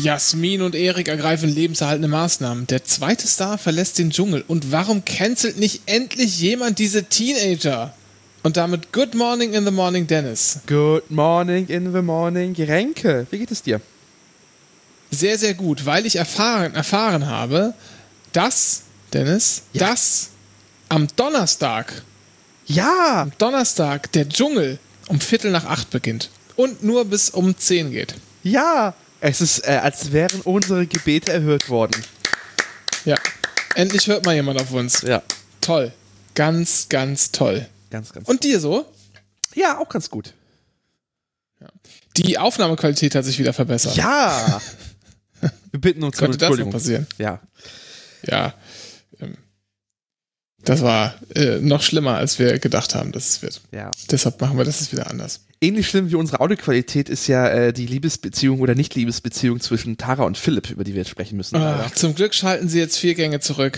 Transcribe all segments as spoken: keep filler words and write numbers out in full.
Jasmin und Erik ergreifen lebenserhaltende Maßnahmen. Der zweite Star verlässt den Dschungel. Und warum cancelt nicht endlich jemand diese Teenager? Und damit Good Morning in the Morning, Dennis. Good Morning in the Morning, Renke. Wie geht es dir? Sehr, sehr gut, weil ich erfahren, erfahren habe, dass, Dennis, Ja. dass am Donnerstag, Ja! am Donnerstag der Dschungel um Viertel nach acht beginnt und nur bis um zehn geht. Ja! Es ist, äh, als wären unsere Gebete erhört worden. Ja, endlich hört mal jemand auf uns. Ja. Toll, ganz, ganz toll. Ganz, ganz Und dir so? Ja, auch ganz gut. Die Aufnahmequalität hat sich wieder verbessert. Ja! Wir bitten uns um Konnte das noch Entschuldigung. passieren? Ja. Ja, ähm, das war äh, noch schlimmer, als wir gedacht haben, dass es wird. Ja. Deshalb machen wir das jetzt wieder anders. Ähnlich schlimm wie unsere Audioqualität ist ja äh, die Liebesbeziehung oder Nicht-Liebesbeziehung zwischen Tara und Philipp, über die wir jetzt sprechen müssen. Ach, zum Glück schalten sie jetzt vier Gänge zurück.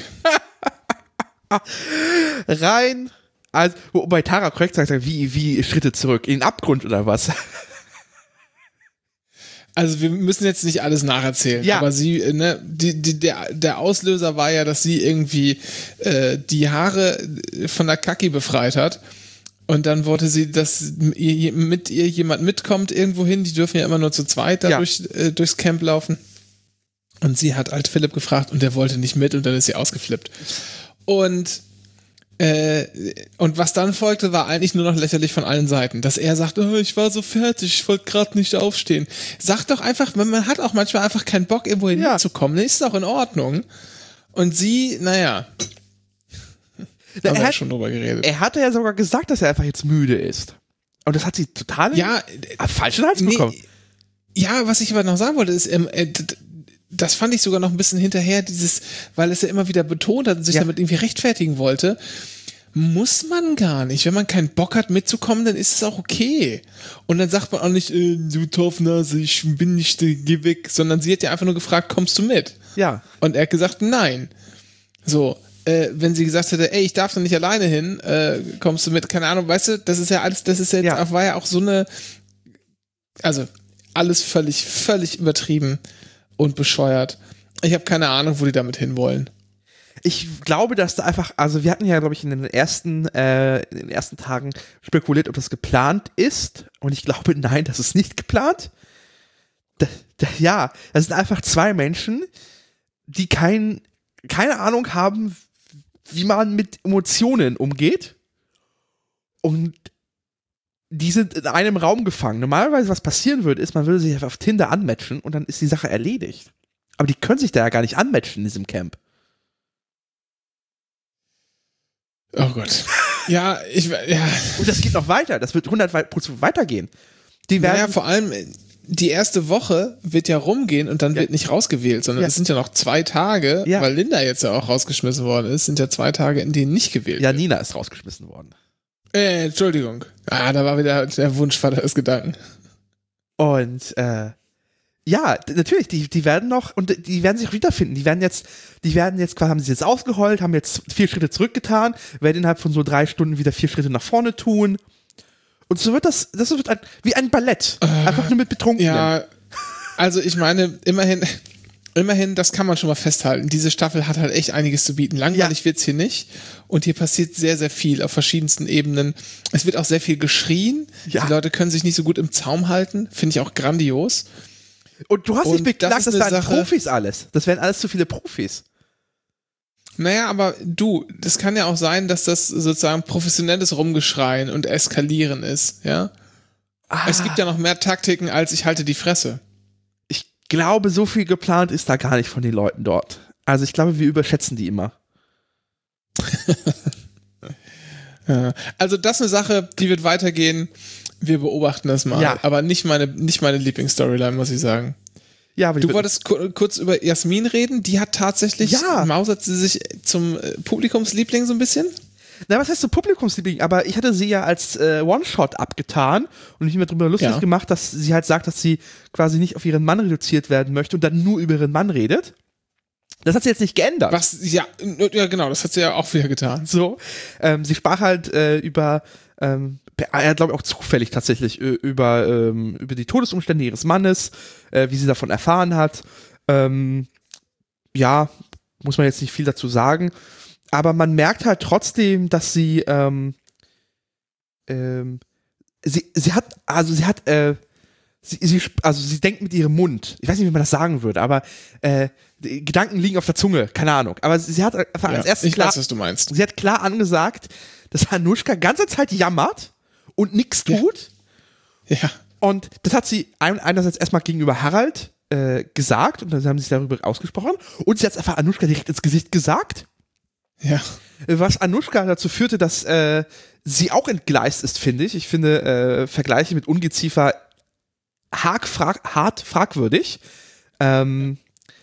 Rein. Also, wobei Tara korrekt sagt, wie, wie Schritte zurück? In den Abgrund oder was? Also wir müssen jetzt nicht alles nacherzählen, Ja. aber sie, äh, ne, die, die, der, der Auslöser war ja, dass sie irgendwie äh, die Haare von der Kaki befreit hat. Und dann wollte sie, dass ihr, mit ihr jemand mitkommt irgendwo hin. Die dürfen ja immer nur zu zweit da Ja. durch, äh, durchs Camp laufen. Und sie hat halt Philipp gefragt und der wollte nicht mit und dann ist sie ausgeflippt. Und äh, und was dann folgte, war eigentlich nur noch lächerlich von allen Seiten. Dass er sagt, oh, ich war so fertig, ich wollte gerade nicht aufstehen. Sag doch einfach, man hat auch manchmal einfach keinen Bock, irgendwo Ja. hinzukommen. Ist doch in Ordnung. Und sie, naja, Na, haben er, wir ja hat, schon drüber geredet. er hatte ja sogar gesagt, dass er einfach jetzt müde ist. Und das hat sie total Ja, ah, falsch in den Hals nee, bekommen. ja, was ich aber noch sagen wollte, ist, ähm, äh, d- d- das fand ich sogar noch ein bisschen hinterher, dieses, weil es ja immer wieder betont hat und sich Ja. damit irgendwie rechtfertigen wollte. Muss man gar nicht. Wenn man keinen Bock hat mitzukommen, dann ist es auch okay. Und dann sagt man auch nicht, äh, du Taufnase, ich bin nicht, äh, geh weg, sondern sie hat ja einfach nur gefragt, kommst du mit? Ja. Und er hat gesagt, nein. So, äh, wenn sie gesagt hätte, ey, ich darf da nicht alleine hin, äh, kommst du mit? Keine Ahnung, weißt du, das ist ja alles, das ist ja jetzt Ja. auch, war ja auch so eine, also alles völlig, völlig übertrieben und bescheuert. Ich habe keine Ahnung, wo die damit hinwollen. Ich glaube, dass da einfach, also wir hatten ja, glaube ich, in den ersten, äh, in den ersten Tagen spekuliert, ob das geplant ist. Und ich glaube, nein, das ist nicht geplant. Da, da, ja, das sind einfach zwei Menschen, die kein, keine Ahnung haben, wie man mit Emotionen umgeht. Und die sind in einem Raum gefangen. Normalerweise, was passieren würde, ist, man würde sich auf Tinder anmatchen und dann ist die Sache erledigt. Aber die können sich da ja gar nicht anmatchen in diesem Camp. Oh Gott. Ja, ich, ja. Und das geht noch weiter. Das wird hundert Prozent weitergehen. Die werden, Naja, vor allem die erste Woche wird ja rumgehen und dann Ja. wird nicht rausgewählt, sondern Ja. es sind ja noch zwei Tage, Ja. weil Linda jetzt ja auch rausgeschmissen worden ist, sind ja zwei Tage, in denen nicht gewählt ja, wird. Nina ist rausgeschmissen worden. Äh, Entschuldigung. Ah, da war wieder der Wunschvater des Gedanken. Und äh, ja, d- natürlich, die, die werden noch, und die werden sich auch wiederfinden. Die werden jetzt, die werden jetzt, quasi haben sie jetzt ausgeheult, haben jetzt vier Schritte zurückgetan, werden innerhalb von so drei Stunden wieder vier Schritte nach vorne tun. Und so wird das, das wird ein, wie ein Ballett. Einfach nur mit Betrunkenen. Ja, also ich meine, immerhin, immerhin, das kann man schon mal festhalten. Diese Staffel hat halt echt einiges zu bieten. Langweilig Ja. wird's hier nicht. Und hier passiert sehr, sehr viel auf verschiedensten Ebenen. Es wird auch sehr viel geschrien. Ja. Die Leute können sich nicht so gut im Zaum halten. Finde ich auch grandios. Und du hast dich Und beklagt, das das, ist das eine wären Sache- Profis alles. Das wären alles zu viele Profis. Naja, aber du, das kann ja auch sein, dass das sozusagen professionelles Rumgeschreien und Eskalieren ist, ja? Ah, Es gibt ja noch mehr Taktiken als ich halte die Fresse. ich glaube, so viel geplant ist da gar nicht von den Leuten dort. Also ich glaube, wir überschätzen die immer. Ja. Also das ist eine Sache, die wird weitergehen. Wir beobachten das mal. Ja. Aber nicht meine, nicht meine Lieblingsstoryline, muss ich sagen. Ja, aber die Du wird- wolltest ku- kurz über Jasmin reden. Die hat tatsächlich, Ja. mausert sie sich zum äh, Publikumsliebling so ein bisschen? Na, was heißt so Publikumsliebling? Aber ich hatte sie ja als äh, One-Shot abgetan und mich mir darüber lustig Ja. gemacht, dass sie halt sagt, dass sie quasi nicht auf ihren Mann reduziert werden möchte und dann nur über ihren Mann redet. Das hat sie jetzt nicht geändert. Was, ja, ja, genau, das hat sie ja auch wieder getan. So, ähm, sie sprach halt äh, über Ähm, er hat, glaube ich, auch zufällig tatsächlich äh, über, ähm, über die Todesumstände ihres Mannes, äh, wie sie davon erfahren hat. Ähm, ja, muss man jetzt nicht viel dazu sagen. Aber man merkt halt trotzdem, dass sie, ähm, ähm, sie, sie hat, also sie hat, äh, sie, sie, also sie denkt mit ihrem Mund. Ich weiß nicht, wie man das sagen würde, aber äh, die Gedanken liegen auf der Zunge, keine Ahnung. Aber sie, sie hat einfach Ja, als erstes ich klar, weiß, was du meinst. sie hat klar angesagt, dass Anushka ganze Zeit jammert und nichts tut. Ja. ja. Und das hat sie ein, einerseits erstmal gegenüber Harald äh, gesagt und dann haben sie sich darüber ausgesprochen. Und sie hat es einfach Anushka direkt ins Gesicht gesagt. Ja. Was Anushka dazu führte, dass äh, sie auch entgleist ist, finde ich. Ich finde äh, Vergleiche mit Ungeziefer hart, frag, hart fragwürdig. Ähm,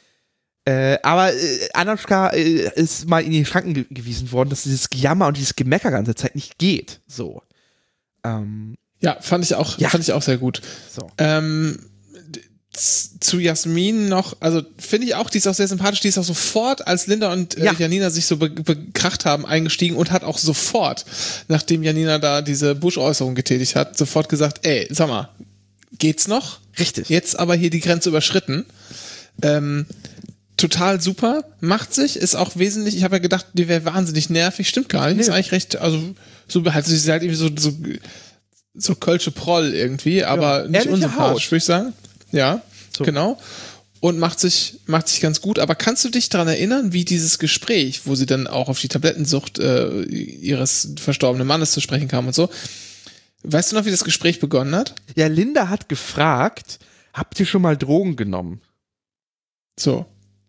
äh, aber äh, Anushka äh, ist mal in die Schranken ge- gewiesen worden, dass dieses Gejammer und dieses Gemecker ganze Zeit nicht geht. So. Ähm, Ja, fand ich auch, Ja. fand ich auch sehr gut. so. Ähm, d- z- zu Jasmin noch, also finde ich auch, die ist auch sehr sympathisch, die ist auch sofort, als Linda und äh, Ja. Janina sich so be bekracht haben, eingestiegen und hat auch sofort, nachdem Janina da diese Bush-Äußerung getätigt hat, sofort gesagt, ey, sag mal, geht's noch? Richtig. Jetzt aber hier die Grenze überschritten. Ähm, total super, macht sich, ist auch wesentlich, ich habe ja gedacht, die wäre wahnsinnig nervig, stimmt gar nicht, Nee. ist eigentlich recht, also so halt, sie ist halt irgendwie so, so, so Kölsche Proll irgendwie, aber Ja, nicht ehrliche unsympathisch, Haut. würde ich sagen. Ja, So. genau. Und macht sich, macht sich ganz gut, aber kannst du dich daran erinnern, wie dieses Gespräch, wo sie dann auch auf die Tablettensucht äh, ihres verstorbenen Mannes zu sprechen kam und so, weißt du noch, wie das Gespräch begonnen hat? Ja, Linda hat gefragt, habt ihr schon mal Drogen genommen? So.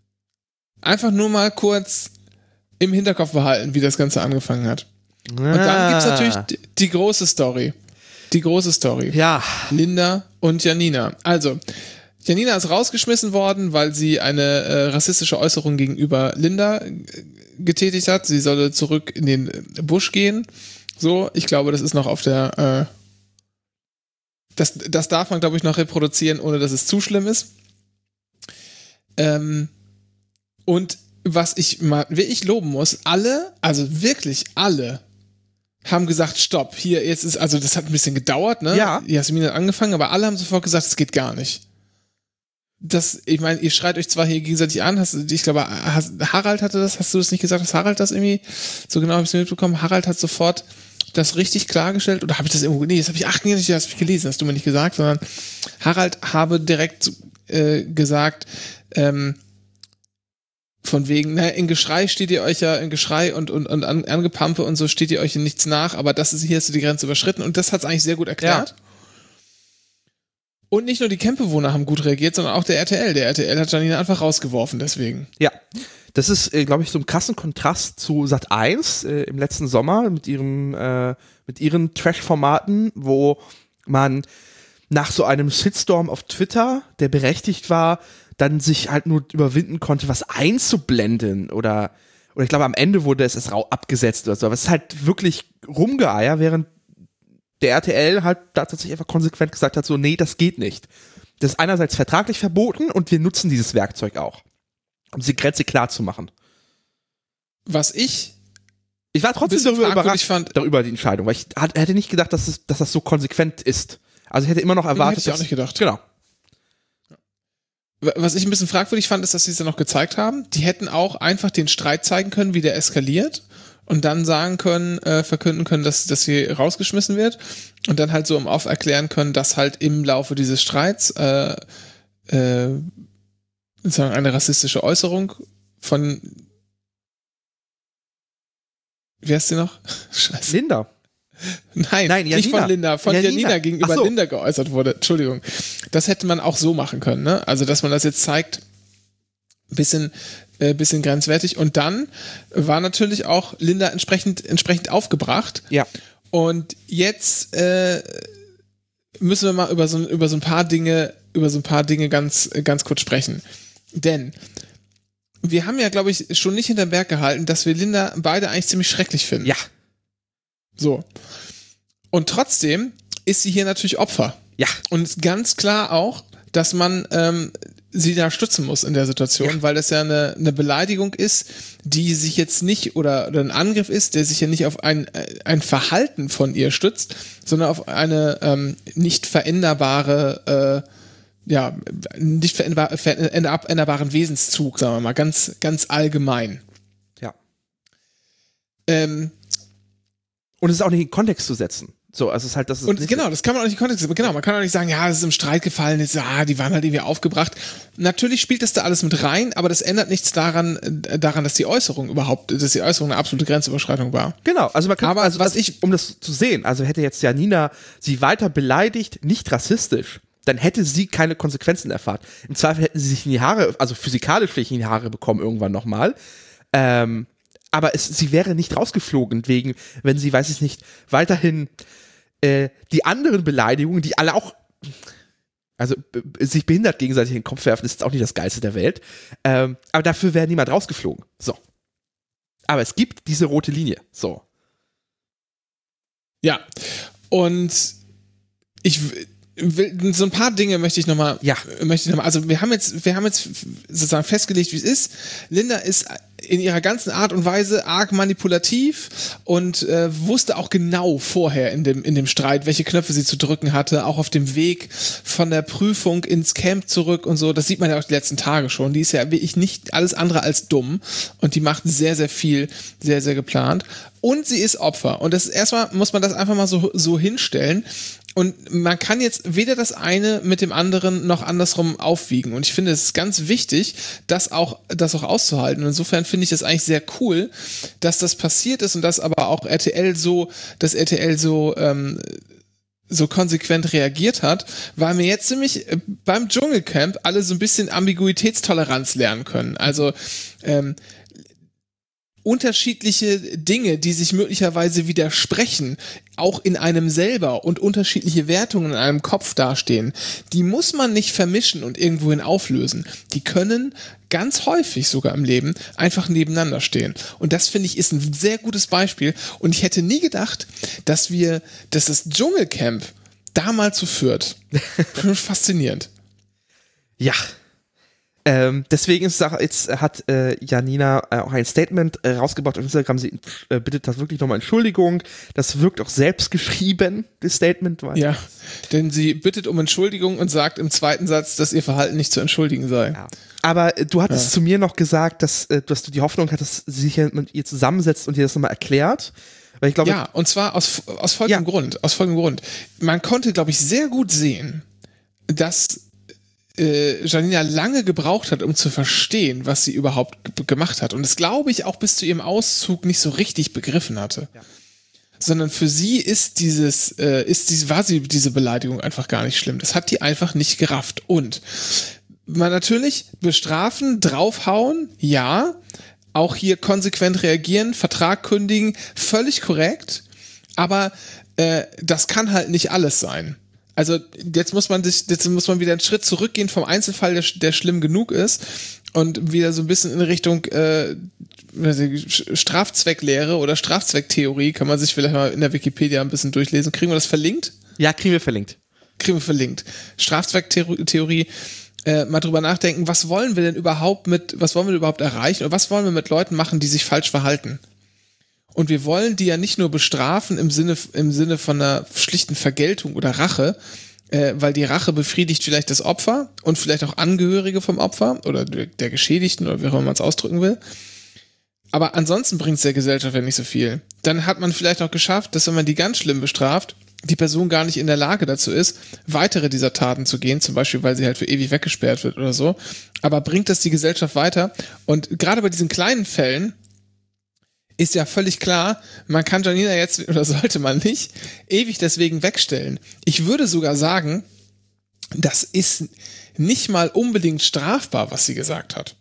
Einfach nur mal kurz im Hinterkopf behalten, wie das Ganze angefangen hat. Und dann gibt's natürlich die, die große Story. Die große Story. Ja. Linda und Janina. Also, Janina ist rausgeschmissen worden, weil sie eine äh, rassistische Äußerung gegenüber Linda äh, getätigt hat. Sie solle zurück in den Busch gehen. So, ich glaube, das ist noch auf der äh, das, das darf man, glaube ich, noch reproduzieren, ohne dass es zu schlimm ist. Ähm, und was ich mal wirklich loben muss, alle, also wirklich alle, haben gesagt, stopp, hier, jetzt ist, also das hat ein bisschen gedauert, ne? Ja. Jasmin hat angefangen, aber alle haben sofort gesagt, es geht gar nicht. Das, ich meine, ihr schreit euch zwar hier gegenseitig an, hast, ich glaube, hast, Harald hatte das, hast du das nicht gesagt, dass Harald das irgendwie, so genau habe ich es mitbekommen, Harald hat sofort das richtig klargestellt, oder habe ich das irgendwo, nee, das habe ich, ach nee, das habe ich gelesen, hast du mir nicht gesagt, sondern Harald habe direkt äh, gesagt, ähm, von wegen, naja, in Geschrei steht ihr euch ja, in Geschrei und, und, und an, Angepampe und so steht ihr euch in nichts nach, aber das ist, hier hast du die Grenze überschritten und das hat es eigentlich sehr gut erklärt. Ja. Und nicht nur die Campbewohner haben gut reagiert, sondern auch der R T L. Der R T L hat Janina einfach rausgeworfen, deswegen. Ja. Das ist, äh, glaube ich, so ein krassen Kontrast zu Sat eins äh, im letzten Sommer mit ihrem, äh, mit ihren Trash-Formaten, wo man nach so einem Shitstorm auf Twitter, der berechtigt war, dann sich halt nur überwinden konnte, was einzublenden oder, oder ich glaube, am Ende wurde es erst rau abgesetzt oder so. Aber es ist halt wirklich Rumgeeier, während der R T L halt da tatsächlich einfach konsequent gesagt hat, so, nee, das geht nicht. Das ist einerseits vertraglich verboten und wir nutzen dieses Werkzeug auch, um die Grenze klar zu machen. Was ich Ich war trotzdem bisschen darüber fragwürdig überrascht, fand- darüber die Entscheidung, weil ich hat, hätte nicht gedacht, dass, es, dass das so konsequent ist. Also ich hätte immer noch erwartet, hätte ich auch dass- nicht gedacht. Genau. Was ich ein bisschen fragwürdig fand, ist, dass sie es ja noch gezeigt haben. Die hätten auch einfach den Streit zeigen können, wie der eskaliert und dann sagen können, äh, verkünden können, dass, dass sie rausgeschmissen wird und dann halt so im Off erklären können, dass halt im Laufe dieses Streits äh, äh, sozusagen eine rassistische Äußerung von wie heißt sie noch? Scheiße. Linda. Nein, Nein, nicht Janina. von Linda, von Janina. Janina, gegenüber Ach so. Linda geäußert wurde. Entschuldigung. Das hätte man auch so machen können, ne? Also, dass man das jetzt zeigt, bisschen, äh, bisschen grenzwertig. Und dann war natürlich auch Linda entsprechend, entsprechend aufgebracht. Ja. Und jetzt äh, müssen wir mal über so, über so ein paar Dinge, über so ein paar Dinge ganz, ganz kurz sprechen. Denn wir haben ja, glaube ich, schon nicht hinterm Berg gehalten, dass wir Linda beide eigentlich ziemlich schrecklich finden. Ja. So. Und trotzdem ist sie hier natürlich Opfer. Ja. Und ist ganz klar auch, dass man ähm, sie da stützen muss in der Situation, ja. weil das ja eine, eine Beleidigung ist, die sich jetzt nicht, oder, oder ein Angriff ist, der sich ja nicht auf ein, ein Verhalten von ihr stützt, sondern auf eine ähm, nicht veränderbare, äh, ja, nicht veränderbar, veränderbaren Wesenszug, sagen wir mal, ganz, ganz allgemein. Ja. Ähm, Und es ist auch nicht in den Kontext zu setzen. So, also es ist halt, das ist und genau, das kann man auch nicht Kontext, genau, man kann auch nicht sagen, ja, das ist im Streit gefallen, jetzt, ah, die waren halt irgendwie aufgebracht. Natürlich spielt das da alles mit rein, aber das ändert nichts daran, daran, dass die Äußerung überhaupt, dass die Äußerung eine absolute Grenzüberschreitung war. Genau, also man kann, aber also was ich, um das zu sehen, also hätte jetzt Janina sie weiter beleidigt, nicht rassistisch, dann hätte sie keine Konsequenzen erfahren. Im Zweifel hätten sie sich in die Haare, also physikalisch vielleicht in die Haare bekommen irgendwann nochmal. Ähm, aber es, sie wäre nicht rausgeflogen, wegen, wenn sie, weiß ich nicht, weiterhin äh, die anderen Beleidigungen, die alle auch, also b- sich behindert gegenseitig in den Kopf werfen, ist jetzt auch nicht das Geilste der Welt. Ähm, aber dafür wäre niemand rausgeflogen. So. Aber es gibt diese rote Linie. So. Ja. Und ich will, so ein paar Dinge möchte ich nochmal, ja. möchte ich noch mal, also wir haben jetzt, wir haben jetzt sozusagen festgelegt, wie es ist. Linda ist in ihrer ganzen Art und Weise arg manipulativ und äh, wusste auch genau vorher in dem, in dem Streit, welche Knöpfe sie zu drücken hatte, auch auf dem Weg von der Prüfung ins Camp zurück und so. Das sieht man ja auch die letzten Tage schon. Die ist ja wirklich nicht alles andere als dumm und die macht sehr, sehr viel, sehr, sehr geplant. Und sie ist Opfer. Und das ist erstmal, muss man das einfach mal so, so hinstellen. Und man kann jetzt weder das eine mit dem anderen noch andersrum aufwiegen. Und ich finde, es ist ganz wichtig, das auch, das auch auszuhalten. Und insofern finde ich das eigentlich sehr cool, dass das passiert ist und dass aber auch R T L so, dass R T L so, ähm, so konsequent reagiert hat, weil wir jetzt nämlich beim Dschungelcamp alle so ein bisschen Ambiguitätstoleranz lernen können. Also, ähm, unterschiedliche Dinge, die sich möglicherweise widersprechen, auch in einem selber und unterschiedliche Wertungen in einem Kopf dastehen, die muss man nicht vermischen und irgendwohin auflösen. Die können ganz häufig sogar im Leben einfach nebeneinander stehen. Und das, finde ich, ist ein sehr gutes Beispiel. Und ich hätte nie gedacht, dass wir, dass das Dschungelcamp damals so führt. Faszinierend. Ja. Ähm, deswegen ist es jetzt hat äh, Janina äh, auch ein Statement äh, rausgebracht auf Instagram. Sie äh, bittet das wirklich nochmal Entschuldigung. Das wirkt auch selbst geschrieben, das Statement. Weil ja, denn sie bittet um Entschuldigung und sagt im zweiten Satz, dass ihr Verhalten nicht zu entschuldigen sei. Ja. Aber äh, du hattest ja. zu mir noch gesagt, dass, äh, dass du die Hoffnung hattest, dass sie sich mit ihr zusammensetzt und dir das nochmal erklärt. Weil ich glaube, ja, und zwar aus, aus folgendem ja. Grund. Aus folgendem Grund. Man konnte, glaube ich, sehr gut sehen, dass Äh, Janina lange gebraucht hat, um zu verstehen, was sie überhaupt g- gemacht hat. Und das, glaube ich, auch bis zu ihrem Auszug nicht so richtig begriffen hatte. Ja. Sondern für sie ist dieses, äh, ist diese, war sie diese Beleidigung einfach gar nicht schlimm. Das hat die einfach nicht gerafft. Und man natürlich bestrafen, draufhauen, ja, auch hier konsequent reagieren, Vertrag kündigen, völlig korrekt, aber äh, das kann halt nicht alles sein. Also jetzt muss man sich, jetzt muss man wieder einen Schritt zurückgehen vom Einzelfall, der, der schlimm genug ist und wieder so ein bisschen in Richtung äh, Strafzwecklehre oder Strafzwecktheorie, kann man sich vielleicht mal in der Wikipedia ein bisschen durchlesen. Kriegen wir das verlinkt? Ja, kriegen wir verlinkt. Kriegen wir verlinkt. Strafzwecktheorie, äh, mal drüber nachdenken, was wollen wir denn überhaupt mit, was wollen wir überhaupt erreichen oder was wollen wir mit Leuten machen, die sich falsch verhalten? Und wir wollen die ja nicht nur bestrafen im Sinne, im Sinne von einer schlichten Vergeltung oder Rache, äh, weil die Rache befriedigt vielleicht das Opfer und vielleicht auch Angehörige vom Opfer oder der Geschädigten oder wie auch immer man es ausdrücken will. Aber ansonsten bringt es der Gesellschaft ja nicht so viel. Dann hat man vielleicht auch geschafft, dass wenn man die ganz schlimm bestraft, die Person gar nicht in der Lage dazu ist, weitere dieser Taten zu gehen, zum Beispiel, weil sie halt für ewig weggesperrt wird oder so. Aber bringt das die Gesellschaft weiter? Und gerade bei diesen kleinen Fällen ist ja völlig klar, man kann Janina jetzt, oder sollte man nicht, ewig deswegen wegstellen. Ich würde sogar sagen, das ist nicht mal unbedingt strafbar, was sie gesagt hat.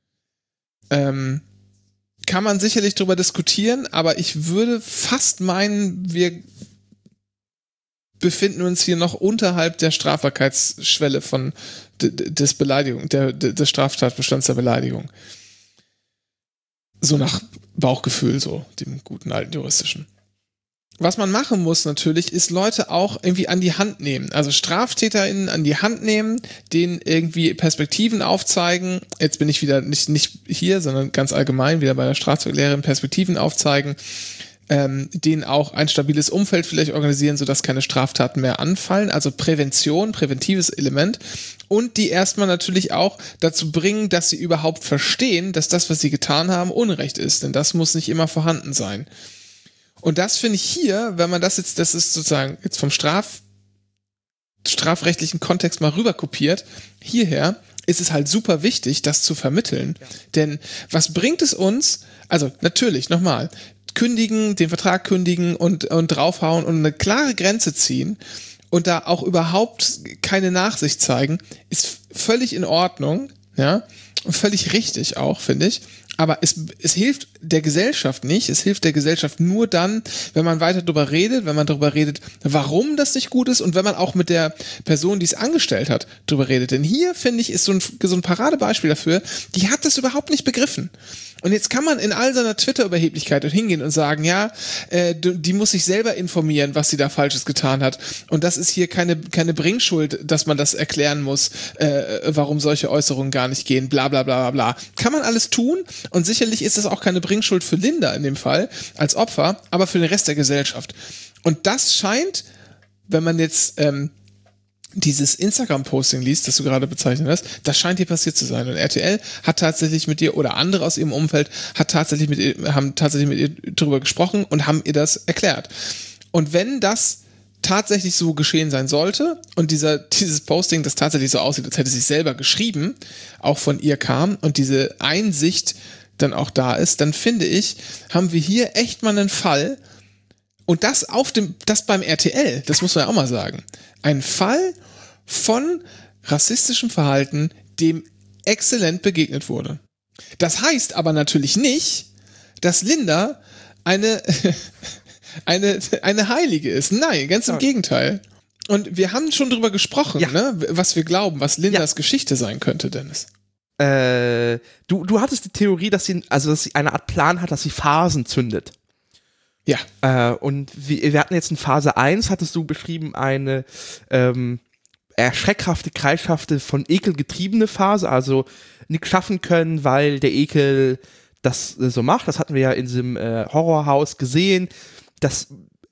Ähm, kann man sicherlich drüber diskutieren, aber ich würde fast meinen, wir befinden uns hier noch unterhalb der Strafbarkeitsschwelle von d- d- des Beleidigung, der, d- des Straftatbestands der Beleidigung. So nach Bauchgefühl, so dem guten alten juristischen. was man machen muss natürlich, ist Leute auch irgendwie an die Hand nehmen. Also StraftäterInnen an die Hand nehmen, denen irgendwie Perspektiven aufzeigen. Jetzt bin ich wieder nicht, nicht hier, sondern ganz allgemein wieder bei der Strafzeuglehrerin Perspektiven aufzeigen, ähm, denen auch ein stabiles Umfeld vielleicht organisieren, sodass keine Straftaten mehr anfallen. Also Prävention, präventives Element. Und die erstmal natürlich auch dazu bringen, dass sie überhaupt verstehen, dass das, was sie getan haben, Unrecht ist. Denn das muss nicht immer vorhanden sein. Und das finde ich hier, wenn man das jetzt, das ist sozusagen jetzt vom Straf, strafrechtlichen Kontext mal rüber kopiert, hierher ist es halt super wichtig, das zu vermitteln. Ja. Denn was bringt es uns, also natürlich, nochmal, kündigen, den Vertrag kündigen und, und draufhauen und eine klare Grenze ziehen und da auch überhaupt keine Nachsicht zeigen, ist völlig in Ordnung, ja, und völlig richtig auch, finde ich. Aber es, es hilft der Gesellschaft nicht. Es hilft der Gesellschaft nur dann, wenn man weiter darüber redet, wenn man darüber redet, warum das nicht gut ist und wenn man auch mit der Person, die es angestellt hat, darüber redet. Denn hier, finde ich, ist so ein, so ein Paradebeispiel dafür, die hat das überhaupt nicht begriffen. Und jetzt kann man in all seiner Twitter-Überheblichkeit hingehen und sagen, ja, äh, die muss sich selber informieren, was sie da Falsches getan hat. Und das ist hier keine, keine Bringschuld, dass man das erklären muss, äh, warum solche Äußerungen gar nicht gehen, bla bla bla bla bla. Kann man alles tun und sicherlich ist es auch keine Bringschuld für Linda in dem Fall als Opfer, aber für den Rest der Gesellschaft. Und das scheint, wenn man jetzt ähm, dieses Instagram-Posting liest, das du gerade bezeichnet hast, das scheint hier passiert zu sein. Und R T L hat tatsächlich mit ihr oder andere aus ihrem Umfeld hat tatsächlich mit ihr, haben tatsächlich mit ihr drüber gesprochen und haben ihr das erklärt. Und wenn das tatsächlich so geschehen sein sollte und dieser, dieses Posting, das tatsächlich so aussieht, als hätte sie es selber geschrieben, auch von ihr kam und diese Einsicht dann auch da ist, dann finde ich, haben wir hier echt mal einen Fall und das auf dem, das beim R T L, das muss man ja auch mal sagen, ein Fall von rassistischem Verhalten, dem exzellent begegnet wurde. Das heißt aber natürlich nicht, dass Linda eine, eine, eine Heilige ist. Nein, ganz im ja. Gegenteil. Und wir haben schon drüber gesprochen, ja. ne, was wir glauben, was Lindas ja. Geschichte sein könnte, Dennis. Äh, du, du hattest die Theorie, dass sie, also dass sie eine Art Plan hat, dass sie Phasen zündet. Ja. Äh, und wir, wir hatten jetzt in Phase eins, hattest du beschrieben, eine ähm, erschreckhafte, kreischhafte, von Ekel getriebene Phase, also nichts schaffen können, weil der Ekel das äh, so macht. Das hatten wir ja in diesem äh, Horrorhaus gesehen, dass,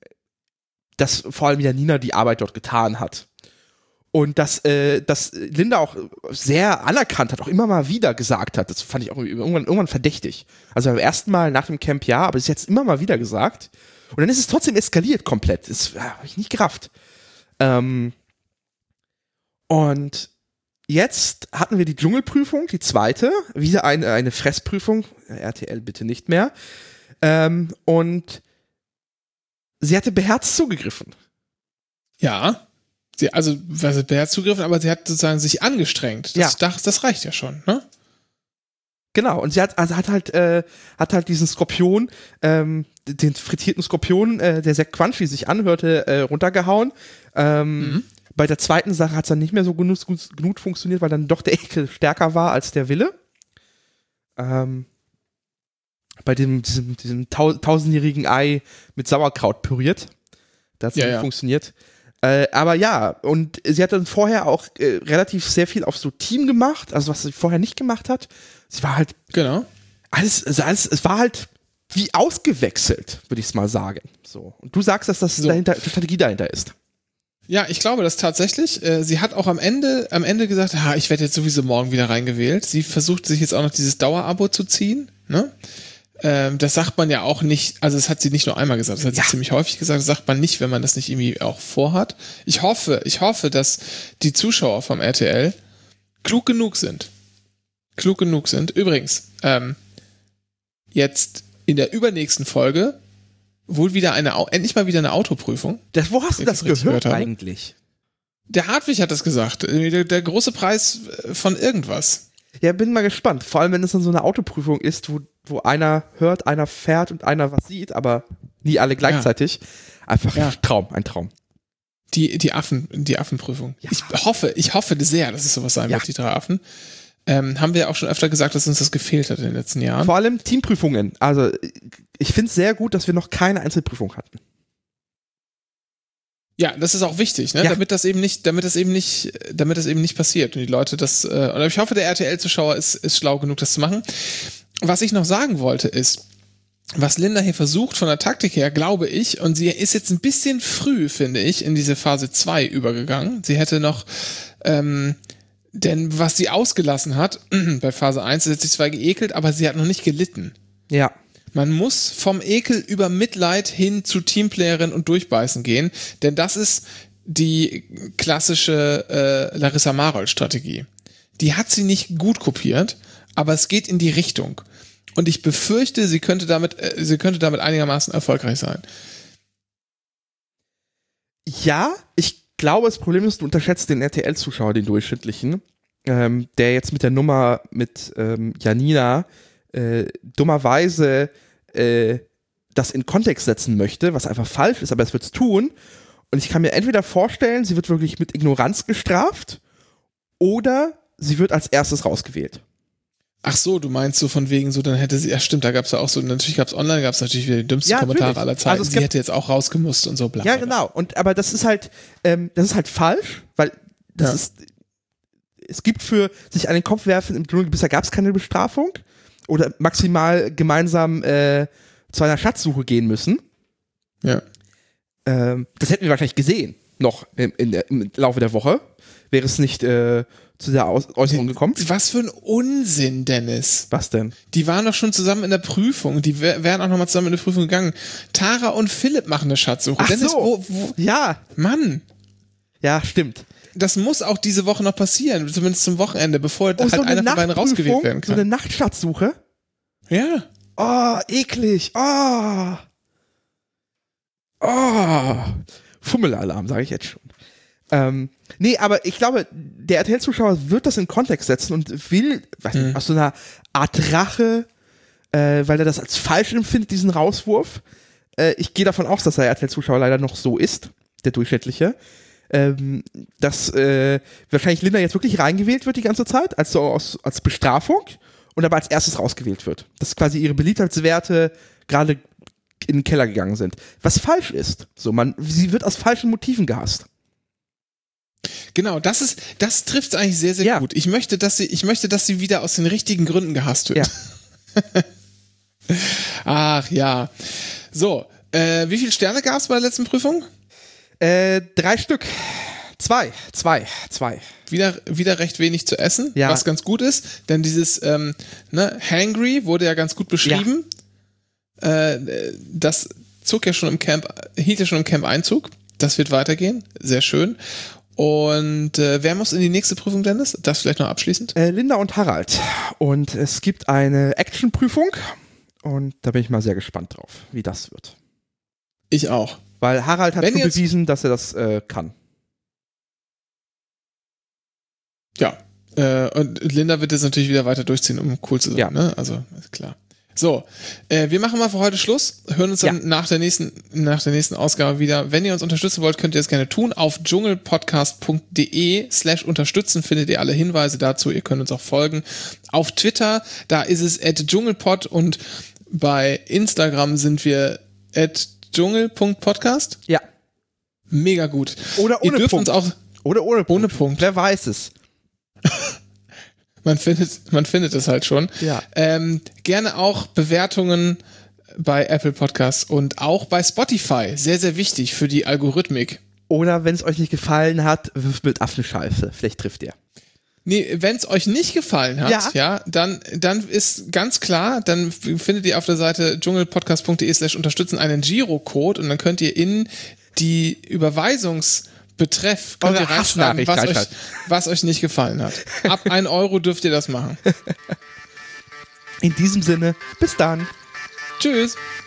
dass vor allem Janina die Arbeit dort getan hat. Und dass, äh, dass Linda auch sehr anerkannt hat, auch immer mal wieder gesagt hat. Das fand ich auch irgendwann, irgendwann verdächtig. Also beim ersten Mal nach dem Camp ja, aber es ist jetzt immer mal wieder gesagt. Und dann ist es trotzdem eskaliert komplett. Das ja, habe ich nicht gerafft. Ähm, und jetzt hatten wir die Dschungelprüfung, die zweite. Wieder eine, eine Fressprüfung. R T L bitte nicht mehr. Ähm, und sie hatte beherzt zugegriffen. Ja. Sie, also, was ist beherzt zugegriffen, aber sie hat sozusagen sich angestrengt. Das, ja. das, das reicht ja schon, ne? Genau, und sie hat, also hat halt, äh, hat halt diesen Skorpion, ähm, den frittierten Skorpion, äh, der sehr Quanchy sich anhörte, äh, runtergehauen. Ähm, mhm. Bei der zweiten Sache hat es dann nicht mehr so genug, genug funktioniert, weil dann doch der Ekel stärker war als der Wille. Ähm, bei dem, diesem, diesem tau- tausendjährigen Ei mit Sauerkraut püriert. Das hat ja, nicht ja. funktioniert. Äh, aber ja, und sie hat dann vorher auch äh, relativ sehr viel auf so Team gemacht, also was sie vorher nicht gemacht hat. Sie war halt, genau, alles, also alles, es war halt wie ausgewechselt, würde ich es mal sagen. So. Und du sagst, dass das so. dahinter, die Strategie dahinter ist. Ja, ich glaube das tatsächlich. Äh, sie hat auch am Ende, am Ende gesagt, ha, ich werde jetzt sowieso morgen wieder reingewählt. Sie versucht sich jetzt auch noch dieses Dauerabo zu ziehen, ne? Ähm, das sagt man ja auch nicht, also das hat sie nicht nur einmal gesagt, das hat ja. sie ziemlich häufig gesagt, das sagt man nicht, wenn man das nicht irgendwie auch vorhat. Ich hoffe, ich hoffe, dass die Zuschauer vom R T L klug genug sind. Klug genug sind. Übrigens, ähm, jetzt in der übernächsten Folge wohl wieder eine, endlich mal wieder eine Autoprüfung. Das, wo hast du das gehört, gehört eigentlich? Der Hartwig hat das gesagt. Der, der große Preis von irgendwas. Ja, bin mal gespannt. Vor allem, wenn es dann so eine Autoprüfung ist, wo, wo einer hört, einer fährt und einer was sieht, aber nie alle gleichzeitig. Ja. Einfach ja. Traum, ein Traum. Die, die Affen, die Affenprüfung. Ja. Ich hoffe, ich hoffe sehr, dass es sowas sein ja. wird, die drei Affen. Ähm, haben wir auch schon öfter gesagt, dass uns das gefehlt hat in den letzten Jahren. Vor allem Teamprüfungen. Also, ich finde es sehr gut, dass wir noch keine Einzelprüfung hatten. Ja, das ist auch wichtig, ne? Ja. Damit das eben nicht, damit das eben nicht, damit das eben nicht passiert und die Leute das. Äh, und ich hoffe, der R T L-Zuschauer ist, ist schlau genug, das zu machen. Was ich noch sagen wollte ist, was Linda hier versucht von der Taktik her, glaube ich, und sie ist jetzt ein bisschen früh, finde ich, in diese Phase zwei übergegangen. Sie hätte noch, ähm, denn was sie ausgelassen hat, bei Phase eins, ist sie zwar geekelt, aber sie hat noch nicht gelitten. Ja. Man muss vom Ekel über Mitleid hin zu Teamplayerin und Durchbeißen gehen, denn das ist die klassische äh, Larissa Marold-Strategie. Die hat sie nicht gut kopiert, aber es geht in die Richtung. Und ich befürchte, sie könnte damit, äh, sie könnte damit einigermaßen erfolgreich sein. Ja, ich glaube, das Problem ist, du unterschätzt den R T L-Zuschauer, den durchschnittlichen, ähm, der jetzt mit der Nummer mit ähm, Janina äh, dummerweise äh, das in Kontext setzen möchte, was einfach falsch ist, aber es wird es tun. Und ich kann mir entweder vorstellen, sie wird wirklich mit Ignoranz gestraft oder sie wird als erstes rausgewählt. Ach so, du meinst so von wegen so, dann hätte sie, ja stimmt, da gab es ja auch so, natürlich gab es online, gab es natürlich wieder die dümmsten Ja, Kommentare natürlich. aller Zeiten, Also es sie gibt- hätte jetzt auch rausgemusst und so, bla. Ja, bla, bla. genau. Und aber das ist halt, ähm, das ist halt falsch, weil das Ja. ist, es gibt für sich an den Kopf werfen im Dschungel, bisher gab es keine Bestrafung oder maximal gemeinsam äh, zu einer Schatzsuche gehen müssen. Ja. Ähm, das hätten wir wahrscheinlich gesehen, noch im, in der, im Laufe der Woche, wäre es nicht äh, zu der Aus Äußerung gekommen. Was für ein Unsinn, Dennis. Was denn? Die waren doch schon zusammen in der Prüfung. Die wär- wären auch nochmal zusammen in die Prüfung gegangen. Tara und Philipp machen eine Schatzsuche. Ach Dennis, so. wo, wo, Ja, Mann, ja, stimmt. das muss auch diese Woche noch passieren. Zumindest zum Wochenende, bevor Oh, halt so eine einer von beiden Nachtprüfung, rausgewählt werden so eine kann. Nachtschatzsuche. Ja. Oh, eklig. Oh. Oh. Fummelalarm, sage ich jetzt schon. Ähm, nee, aber ich glaube, der R T L-Zuschauer wird das in Kontext setzen und will, weiß nicht, Mhm. aus so einer Art Rache, äh, weil er das als falsch empfindet, diesen Rauswurf. Äh, ich gehe davon aus, dass der R T L-Zuschauer leider noch so ist, der durchschnittliche. Ähm, dass äh, wahrscheinlich Linda jetzt wirklich reingewählt wird die ganze Zeit, als so aus, als Bestrafung und aber als erstes rausgewählt wird. Dass quasi ihre Beliebtheitswerte gerade in den Keller gegangen sind. Was falsch ist. So, man, sie wird aus falschen Motiven gehasst. Genau, das ist, das trifft es eigentlich sehr, sehr Ja. gut. Ich möchte, dass sie, ich möchte, dass sie wieder aus den richtigen Gründen gehasst wird. Ja. Ach ja. So, äh, wie viele Sterne gab es bei der letzten Prüfung? Äh, drei Stück. Zwei, zwei, zwei. Wieder, wieder recht wenig zu essen, Ja. was ganz gut ist, denn dieses ähm, ne, Hangry wurde ja ganz gut beschrieben. Äh, das zog ja schon im Camp, hielt ja schon im Camp Einzug. Das wird weitergehen. Sehr schön. Und äh, wer muss in die nächste Prüfung, Dennis? Das vielleicht noch abschließend? Äh, Linda und Harald. Und es gibt eine Actionprüfung. Und da bin ich mal sehr gespannt drauf, wie das wird. Ich auch. Weil Harald hat Wenn schon jetzt- bewiesen, dass er das äh, kann. Ja. Äh, und Linda wird jetzt natürlich wieder weiter durchziehen, um cool zu sein. Ja. Ne? Also, ist klar. So, äh, wir machen mal für heute Schluss, hören uns dann Ja. nach der nächsten nach der nächsten Ausgabe wieder. Wenn ihr uns unterstützen wollt, könnt ihr das gerne tun. Auf dschungelpodcast.de slash unterstützen findet ihr alle Hinweise dazu. Ihr könnt uns auch folgen. Auf Twitter, da ist es at dschungelpod und bei Instagram sind wir at dschungel.podcast. Ja. Mega gut. Oder Ihr ohne dürft Punkt. uns auch, Oder ohne Punkt. Ohne Punkt. Wer weiß es. man findet, man findet es halt schon. Ja. Ähm, gerne auch Bewertungen bei Apple Podcasts und auch bei Spotify. Sehr, sehr wichtig für die Algorithmik. Oder wenn es euch nicht gefallen hat, wirft mit Affenscheiße. Vielleicht trifft ihr. Nee, wenn es euch nicht gefallen hat, ja, Ja. dann, dann ist ganz klar, dann findet ihr auf der Seite dschungelpodcast.de slash unterstützen einen Girocode und dann könnt ihr in die Überweisungsbetreff könnt Eure ihr reinschreiben, Hassnachricht was euch, reinschreiben. was euch nicht gefallen hat. Ab ein Euro dürft ihr das machen. In diesem Sinne, bis dann. Tschüss.